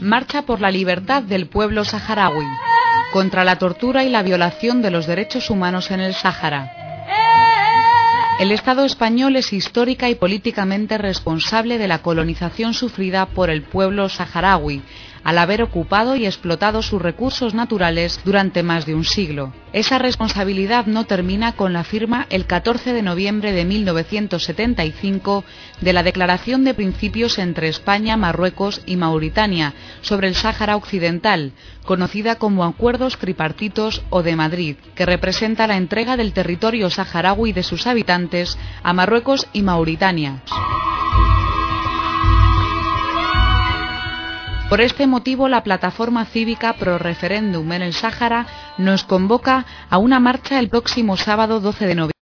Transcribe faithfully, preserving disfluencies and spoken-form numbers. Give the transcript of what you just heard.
Marcha por la libertad del pueblo saharaui, contra la tortura y la violación de los derechos humanos en el Sáhara. El Estado español es histórica y políticamente responsable de la colonización sufrida por el pueblo saharaui, al haber ocupado y explotado sus recursos naturales durante más de un siglo. Esa responsabilidad no termina con la firma el catorce de noviembre de mil novecientos setenta y cinco de la Declaración de Principios entre España, Marruecos y Mauritania sobre el Sáhara Occidental, conocida como Acuerdos Tripartitos o de Madrid, que representa la entrega del territorio saharaui y de sus habitantes a Marruecos y Mauritania. Por este motivo, la plataforma cívica Pro Referéndum en el Sáhara nos convoca a una marcha el próximo sábado doce de noviembre.